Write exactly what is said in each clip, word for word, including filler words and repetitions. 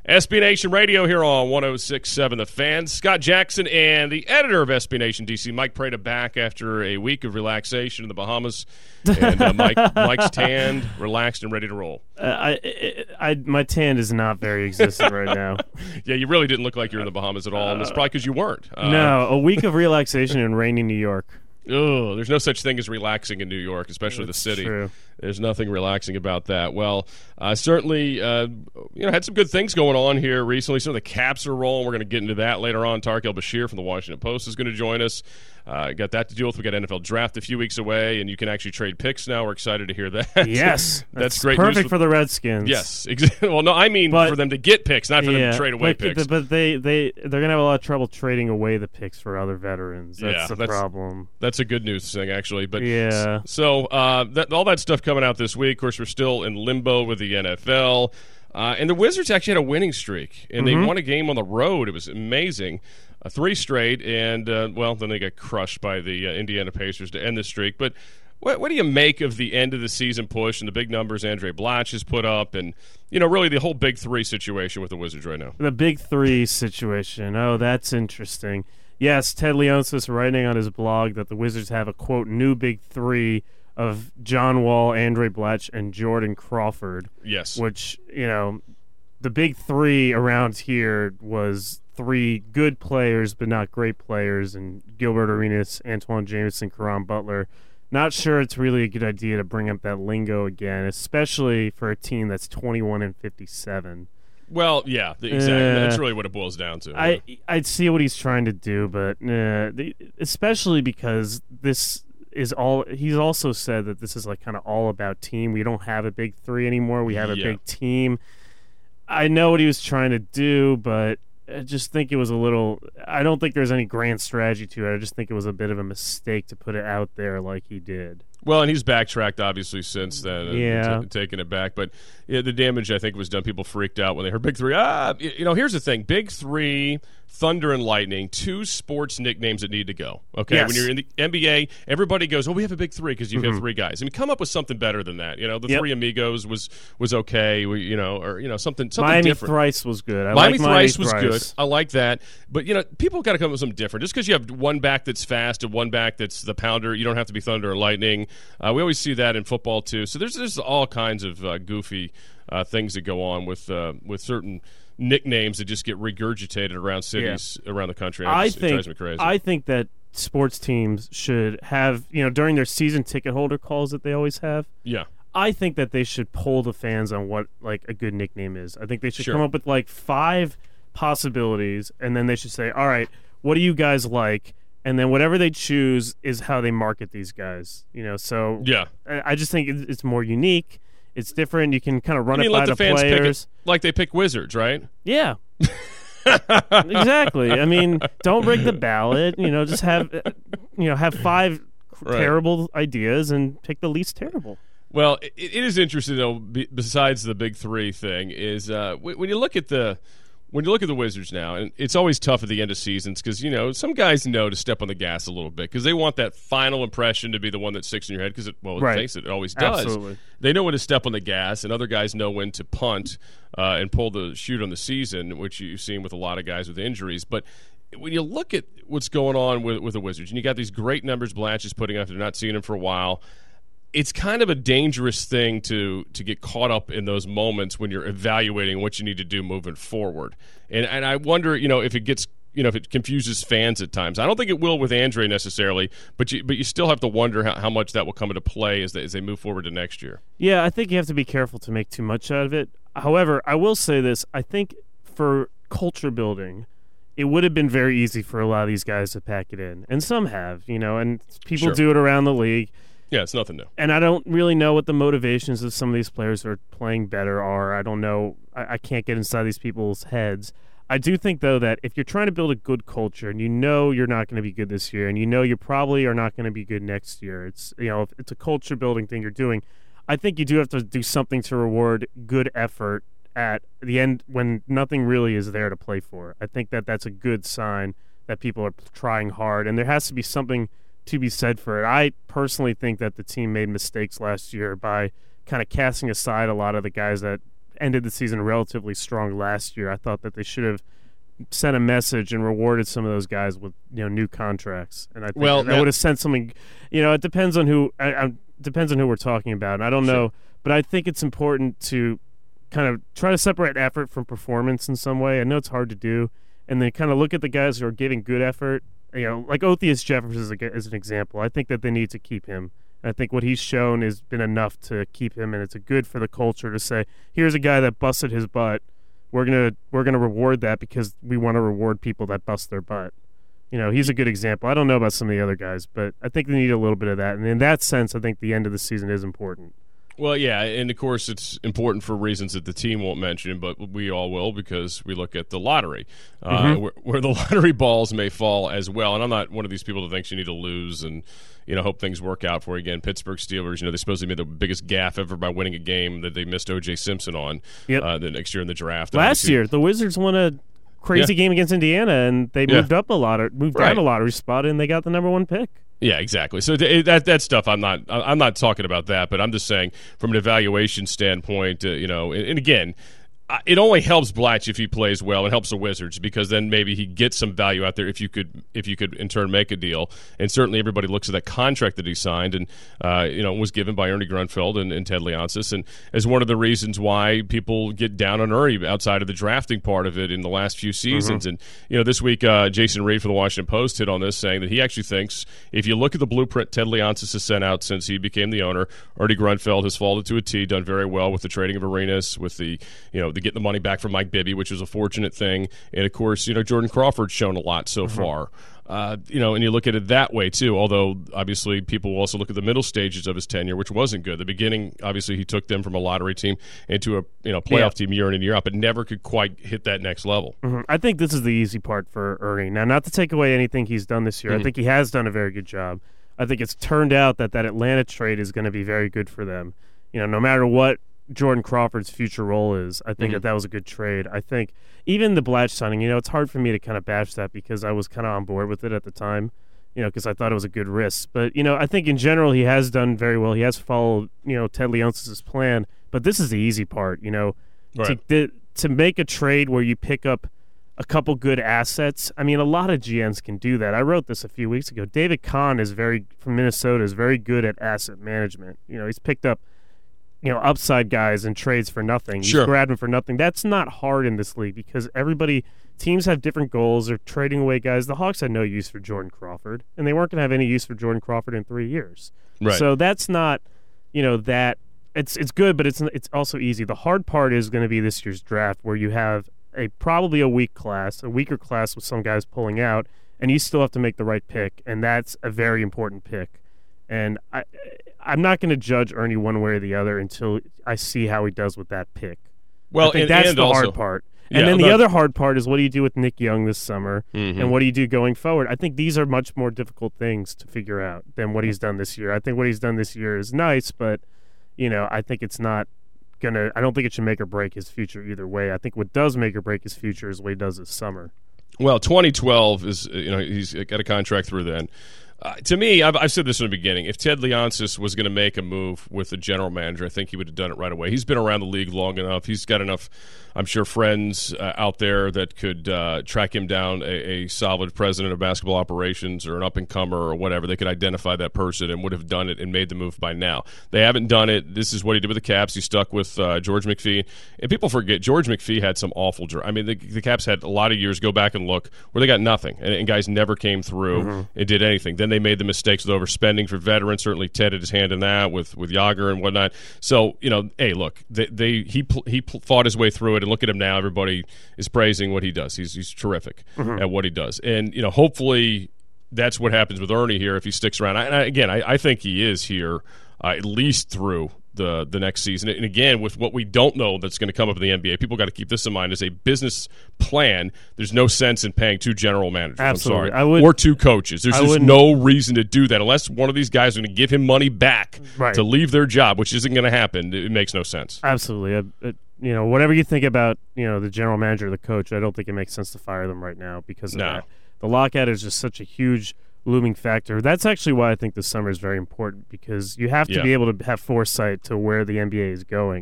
S B Nation Radio here on one oh six point seven The Fan. Scott Jackson and the editor of S B Nation D C, Mike Prada, back after a week of relaxation in the Bahamas. And uh, Mike, Mike's tanned, relaxed, and ready to roll. Uh, I, I, I, my tan is not very existent right now. Yeah, you really didn't look like you were in the Bahamas at all, and it's probably because you weren't. Uh, no, a week of relaxation in rainy New York. Oh, there's no such thing as relaxing in New York, especially That's the city. True. There's nothing relaxing about that. Well, uh, certainly, uh, you know, had some good things going on here recently. Some of the Caps are rolling. We're going to get into that later on. Tarek El-Bashir from the Washington Post is going to join us. Uh, got that to deal with. We got N F L Draft a few weeks away, and you can actually trade picks now. We're excited to hear that. Yes, that's, that's great. Perfect news for the Redskins. Yes, exactly. Well, no, I mean but, for them to get picks, not for yeah, them to trade away but, picks. But they they they're gonna have a lot of trouble trading away the picks for other veterans. That's yeah, the that's, problem. That's a good news thing, actually. But yeah. So uh, that, all that stuff coming out this week. Of course, we're still in limbo with the N F L. Uh, and the Wizards actually had a winning streak, and mm-hmm. they won a game on the road. It was amazing. Uh, three straight, and, uh, well, then they got crushed by the uh, Indiana Pacers to end the streak. But what, what do you make of the end of the season push and the big numbers Andre Blatch has put up and, you know, really the whole big three situation with the Wizards right now? The big three situation. Oh, that's interesting. Yes, Ted Leonsis writing on his blog that the Wizards have a, quote, new big three of John Wall, Andre Blatch, and Jordan Crawford. Yes. Which, you know, the big three around here was three good players but not great players, and Gilbert Arenas, Antoine Jameson, Caron Butler. Not sure it's really a good idea to bring up that lingo again, especially for a team that's twenty-one and fifty-seven. Well, yeah, exactly. Uh, That's really what it boils down to. I I'd see what he's trying to do, but uh, the, especially because this is all. He's also said that this is like kind of all about team. We don't have a big three anymore. We have a yeah. big team. I know what he was trying to do, but I just think it was a little. I don't think there's any grand strategy to it. I just think it was a bit of a mistake to put it out there like he did. Well, and he's backtracked, obviously, since then, and yeah. t- taken it back. But yeah, the damage, I think, was done. People freaked out when they heard Big Three. Ah, you know, here's the thing. Big Three, Thunder and Lightning, two sports nicknames that need to go. Okay, yes. When you're in the N B A, everybody goes, oh, we have a Big Three because you mm-hmm. have three guys. I mean, come up with something better than that. You know, the yep. Three Amigos was was okay, we, you know, or, you know, something, something Miami different. Thrice was good. I Miami like Thrice Miami was Thrice. good. I like that. But, you know, people got to come up with something different. Just because you have one back that's fast and one back that's the pounder, you don't have to be Thunder or Lightning. Uh, we always see that in football too. So there's there's all kinds of uh, goofy uh, things that go on with uh, with certain nicknames that just get regurgitated around cities yeah. around the country. I just, think it drives me crazy. I think that sports teams should have, you know, during their season ticket holder calls that they always have. Yeah. I think that they should poll the fans on what like a good nickname is. I think they should sure. come up with like five possibilities, and then they should say, "All right, what do you guys like?" And then whatever they choose is how they market these guys. You know, so yeah, I just think it's more unique. It's different. You can kind of run you it mean by let the, the fans players, pick it, like they pick Wizards, right? Yeah, exactly. I mean, don't rig the ballot. You know, just have you know have five right. terrible ideas and pick the least terrible. Well, it, it is interesting though. Besides the big three thing, is uh, when you look at the. When you look at the Wizards now, and it's always tough at the end of seasons because, you know, some guys know to step on the gas a little bit because they want that final impression to be the one that sticks in your head because, well, right. face it, it always does. Absolutely. They know when to step on the gas, and other guys know when to punt uh, and pull the chute on the season, which you've seen with a lot of guys with injuries. But when you look at what's going on with, with the Wizards, and you got these great numbers Blanche is putting up, they're not seeing them for a while, it's kind of a dangerous thing to to get caught up in those moments when you're evaluating what you need to do moving forward. And and I wonder, you know, if it gets, you know, if it confuses fans at times. I don't think it will with Andre necessarily, but you but you still have to wonder how, how much that will come into play as they, as they move forward to next year. Yeah, I think you have to be careful to make too much out of it. However, I will say this. I think for culture building, it would have been very easy for a lot of these guys to pack it in. And some have, you know, and people Sure. do it around the league. Yeah, it's nothing new. And I don't really know what the motivations of some of these players who are playing better are. I don't know. I, I can't get inside these people's heads. I do think, though, that if you're trying to build a good culture and you know you're not going to be good this year and you know you probably are not going to be good next year, it's, you know, if it's a culture building thing you're doing, I think you do have to do something to reward good effort at the end when nothing really is there to play for. I think that that's a good sign that people are trying hard, and there has to be something to be said for it. I personally think that the team made mistakes last year by kind of casting aside a lot of the guys that ended the season relatively strong last year. I thought that they should have sent a message and rewarded some of those guys with you know new contracts, and I think well, that, that would have sent something. You know, it depends on who. I, I, depends on who we're talking about. And I don't sure. know, but I think it's important to kind of try to separate effort from performance in some way. I know it's hard to do, and then kind of look at the guys who are giving good effort. You know, like Othius Jefferson is, a, is an example. I think that they need to keep him. I think what he's shown has been enough to keep him, and it's a good for the culture to say, here's a guy that busted his butt. We're gonna we're gonna reward that because we want to reward people that bust their butt. You know, he's a good example. I don't know about some of the other guys, but I think they need a little bit of that. And in that sense, I think the end of the season is important. Well, yeah, and of course it's important for reasons that the team won't mention, but we all will because we look at the lottery, uh, Mm-hmm. where, where the lottery balls may fall as well. And I'm not one of these people that thinks you need to lose and, you know, hope things work out for you again. Pittsburgh Steelers, you know, they supposedly made the biggest gaffe ever by winning a game that they missed O J Simpson on Yep. uh, the next year in the draft. Last Obviously, year, the Wizards won a crazy Yeah. game against Indiana, and they moved Yeah. up a lot, moved Right. down a lottery spot, and they got the number one pick. Yeah, exactly. So th- that that stuff, I'm not I'm not talking about that, but I'm just saying from an evaluation standpoint, uh, you know, and, and again, I- it only helps Blatch if he plays well. It helps the Wizards because then maybe he gets some value out there if you could if you could in turn make a deal. And certainly everybody looks at that contract that he signed and uh, you know was given by Ernie Grunfeld and, and Ted Leonsis, and as one of the reasons why people get down on Ernie outside of the drafting part of it in the last few seasons. Mm-hmm. And you know this week uh, Jason Reed for the Washington Post hit on this, saying that he actually thinks if you look at the blueprint Ted Leonsis has sent out since he became the owner, Ernie Grunfeld has followed to a T, done very well with the trading of Arenas, with the you know the getting the money back from Mike Bibby, which was a fortunate thing, and of course, you know Jordan Crawford's shown a lot so Mm-hmm. far. Uh, you know, and you look at it that way too. Although obviously, people will also look at the middle stages of his tenure, which wasn't good. The beginning, obviously, he took them from a lottery team into a you know playoff Yeah. team year in and year out, but never could quite hit that next level. Mhm. I think this is the easy part for Ernie. Now, not to take away anything he's done this year. Mhm. I think he has done a very good job. I think it's turned out that that Atlanta trade is going to be very good for them. You know, no matter what Jordan Crawford's future role is, I think Mhm. that that was a good trade. I think even the Blatch signing, you know, it's hard for me to kind of bash that because I was kind of on board with it at the time, you know, because I thought it was a good risk. But, you know, I think in general he has done very well. He has followed, you know, Ted Leonsis' plan. But this is the easy part, you know, Right. to, to make a trade where you pick up a couple good assets. I mean, a lot of G Ms can do that. I wrote this a few weeks ago. David Kahn is very from Minnesota is very good at asset management. You know, he's picked up, you know, upside guys and trades for nothing. He's Sure. grabbing for nothing. That's not hard in this league because everybody teams have different goals. They're trading away guys. The Hawks had no use for Jordan Crawford, and they weren't going to have any use for Jordan Crawford in three years. Right. So that's not, you know, that it's it's good, but it's it's also easy. The hard part is going to be this year's draft, where you have a probably a weak class, a weaker class with some guys pulling out, and you still have to make the right pick, and that's a very important pick. And I, I'm not going to judge Ernie one way or the other until I see how he does with that pick. Well, I think and, that's and the also, hard part. And Yeah, then the but- other hard part is what do you do with Nick Young this summer, Mhm. and what do you do going forward? I think these are much more difficult things to figure out than what he's done this year. I think what he's done this year is nice, but you know, I think it's not gonna. I don't think it should make or break his future either way. I think what does make or break his future is what he does this summer. Well, twenty twelve is, you know, he's got a contract through then. Uh, to me, I've, I've said this in the beginning. If Ted Leonsis was going to make a move with the general manager, I think he would have done it right away. He's been around the league long enough. He's got enough, I'm sure, friends uh, out there that could uh, track him down a, a solid president of basketball operations or an up-and-comer or whatever. They could identify that person and would have done it and made the move by now. They haven't done it. This is what he did with the Caps. He stuck with uh, George McPhee. And people forget, George McPhee had some awful – I mean, the, the Caps had a lot of years, go back and look, where they got nothing. And, and guys never came through Mm-hmm. and did anything. Then they made the mistakes with overspending for veterans. Certainly Ted had his hand in that with, with Yager and whatnot. So, you know, hey, look, they, they he pl- he pl- fought his way through it, and look at him now. Everybody is praising what he does. He's he's terrific Mm-hmm. at what he does. And, you know, hopefully that's what happens with Ernie here if he sticks around. I, and I, again, I, I think he is here uh, at least through the the next season. And again, with what we don't know that's going to come up in the N B A, people got to keep this in mind. As a business plan, there's no sense in paying two general managers. Absolutely. I'm sorry. I would- or two coaches. There's I just wouldn't- no reason to do that unless one of these guys are going to give him money back Right. to leave their job, which isn't going to happen. It makes no sense. Absolutely. Uh, uh, you know, whatever you think about, you know, the general manager or the coach, I don't think it makes sense to fire them right now because of No. that. The lockout is just such a huge looming factor. That's actually why I think the summer is very important because you have to Yeah. be able to have foresight to where the N B A is going.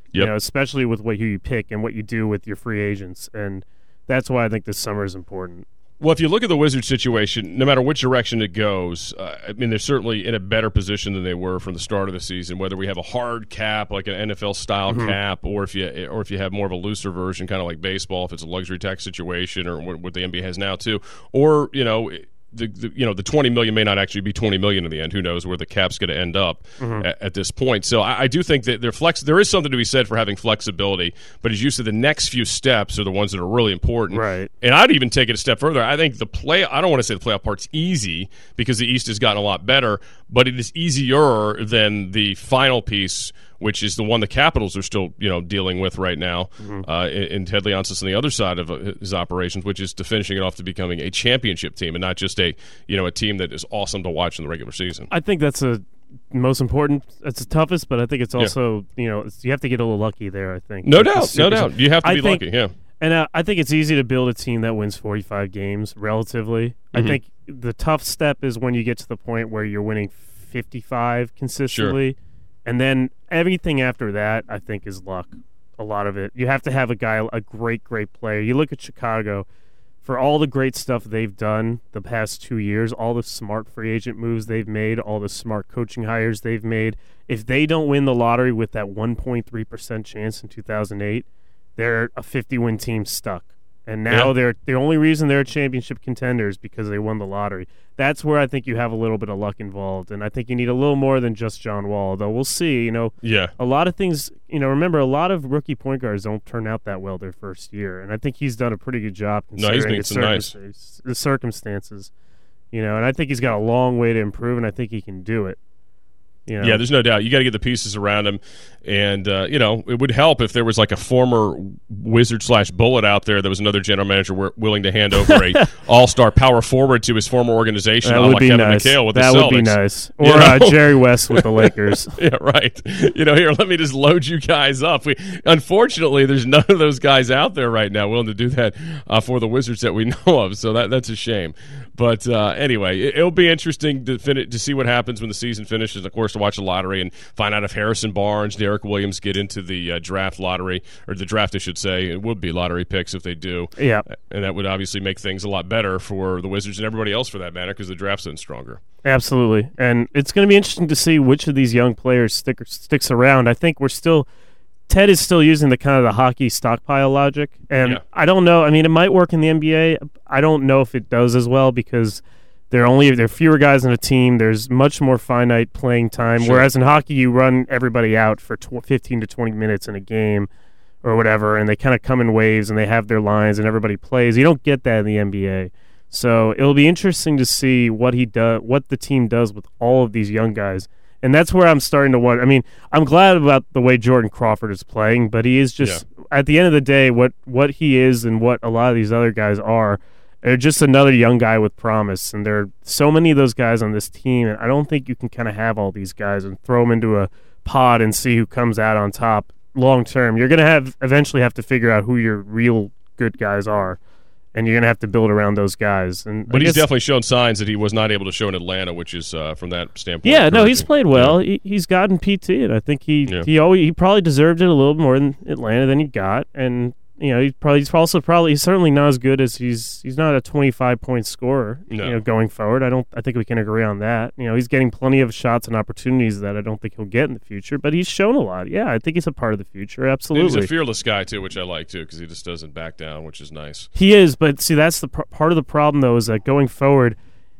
You know, especially with what who you pick and what you do with your free agents, and that's why I think this summer is important. Well, if you look at the Wizards situation, no matter which direction it goes, uh, I mean, they're certainly in a better position than they were from the start of the season. Whether we have a hard cap, like an N F L style mm-hmm. cap, or if you or if you have more of a looser version, kind of like baseball, if it's a luxury tax situation, or what the N B A has now too, or you know. The, the you know the twenty million may not actually be twenty million in the end. Who knows where the cap's going to end up mm-hmm. at, at this point? So I, I do think that there flex. There is something to be said for having flexibility. But as you said, the next few steps are the ones that are really important. Right. And I'd even take it a step further. I think the play. I don't want to say the playoff part's easy because the East has gotten a lot better, but it is easier than the final piece, which is the one the Capitals are still, you know, dealing with right now, mm-hmm. uh, in, in Ted Leonsis on the other side of uh, his operations, which is to finishing it off to becoming a championship team and not just a, you know, a team that is awesome to watch in the regular season. I think that's a most important. It's the toughest, but I think it's also, yeah. you know, it's, you have to get a little lucky there. I think. No doubt, no doubt. You have to I be think, lucky. Yeah. And uh, I think it's easy to build a team that wins forty-five games relatively. Mm-hmm. I think the tough step is when you get to the point where you're winning fifty-five consistently. Sure. And then everything after that, I think, is luck. A lot of it. You have to have a guy, a great, great player. You look at Chicago, for all the great stuff they've done the past two years, all the smart free agent moves they've made, all the smart coaching hires they've made, if they don't win the lottery with that one point three percent chance in two thousand eight, they're a fifty-win team stuck. And now yeah. they're the only reason they're a championship contender is because they won the lottery. That's where I think you have a little bit of luck involved, and I think you need a little more than just John Wall. Though we'll see. You know, yeah, a lot of things. You know, remember a lot of rookie point guards don't turn out that well their first year, and I think he's done a pretty good job considering no, he's the, been circum- nice. the circumstances. You know, and I think he's got a long way to improve, and I think he can do it. You know? Yeah, there's no doubt. You got to get the pieces around him, and uh, you know it would help if there was like a former Wizard slash Bullet out there that was another general manager w- willing to hand over a all-star power forward to his former organization. That would like be Kevin nice. McHale with that the Celtics. would be nice. Or you know? uh, Jerry West with the Lakers. Yeah, right. You know, here, let me just load you guys up. We, unfortunately, there's none of those guys out there right now willing to do that uh, for the Wizards that we know of. So that that's a shame. But uh, anyway, it, it'll be interesting to fin- to see what happens when the season finishes. Of course, to watch the lottery and find out if Harrison Barnes, Derek Williams get into the uh, draft lottery, or the draft, I should say. It would be lottery picks if they do. Yeah. And that would obviously make things a lot better for the Wizards and everybody else for that matter because the draft's then stronger. Absolutely. And it's going to be interesting to see which of these young players stick, sticks around. I think we're still – Ted is still using the kind of the hockey stockpile logic. And yeah. I don't know. I mean, it might work in the N B A. I don't know if it does as well because – There are only there are fewer guys on a team. There's much more finite playing time. Sure. Whereas in hockey, you run everybody out for tw- fifteen to twenty minutes in a game, or whatever, and they kind of come in waves and they have their lines and everybody plays. You don't get that in the N B A. So it'll be interesting to see what he does, what the team does with all of these young guys, and that's where I'm starting to wonder. I mean, I'm glad about the way Jordan Crawford is playing, but he is just yeah. at the end of the day, what what he is and what a lot of these other guys are. They're just another young guy with promise, and there are so many of those guys on this team, and I don't think you can kind of have all these guys and throw them into a pod and see who comes out on top long term. You're going to have eventually have to figure out who your real good guys are, and you're going to have to build around those guys. And But I he's guess, definitely shown signs that he was not able to show in Atlanta, which is, uh, from that standpoint. Yeah, no, he's encouraging. played well. Yeah. He, he's gotten P T, and I think he Yeah. he always he probably deserved it a little more in Atlanta than he got, and you know, he's probably he's also probably he's certainly not as good as he's he's not a twenty-five point scorer. No. You know, going forward, I don't I think we can agree on that. You know, he's getting plenty of shots and opportunities that I don't think he'll get in the future, but he's shown a lot. Yeah, I think he's a part of the future. Absolutely, he's a fearless guy too, which I like too, because he just doesn't back down, which is nice. He is, but see, that's the pr- part of the problem though is that going forward,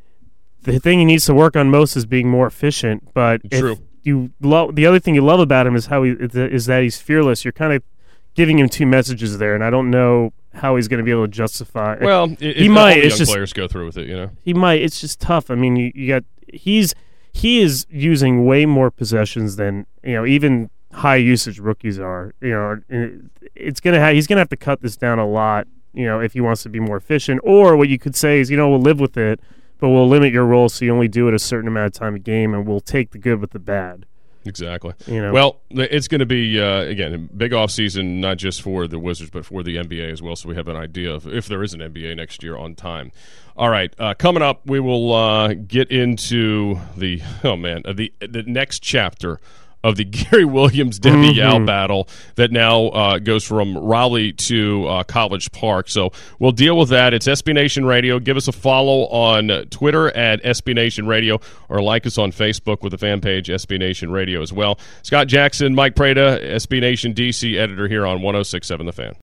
the thing he needs to work on most is being more efficient. But True. If you love the other thing you love about him is how he is that he's fearless. You're kind of giving him two messages there, and I don't know how he's going to be able to justify. Well, it, he it, might. All the it's young just players go through with it, you know. He might. It's just tough. I mean, you, you got he's he is using way more possessions than you know even high usage rookies are. You know, it's gonna ha- he's gonna have to cut this down a lot. You know, if he wants to be more efficient, or what you could say is, you know, we'll live with it, but we'll limit your role so you only do it a certain amount of time a game, and we'll take the good with the bad. Exactly. You know? Well, it's going to be, uh, again, a big offseason, not just for the Wizards, but for the N B A as well, so we have an idea of if there is an N B A next year on time. All right, uh, coming up, we will uh, get into the, oh man, uh, the the next chapter of the Gary Williams Debbie Mm-hmm. Yao battle that now uh, goes from Raleigh to uh, College Park. So we'll deal with that. It's S B Nation Radio. Give us a follow on Twitter at S B Nation Radio, or like us on Facebook with the fan page S B Nation Radio as well. Scott Jackson, Mike Prada, S B Nation D C editor here on one oh six point seven The Fan.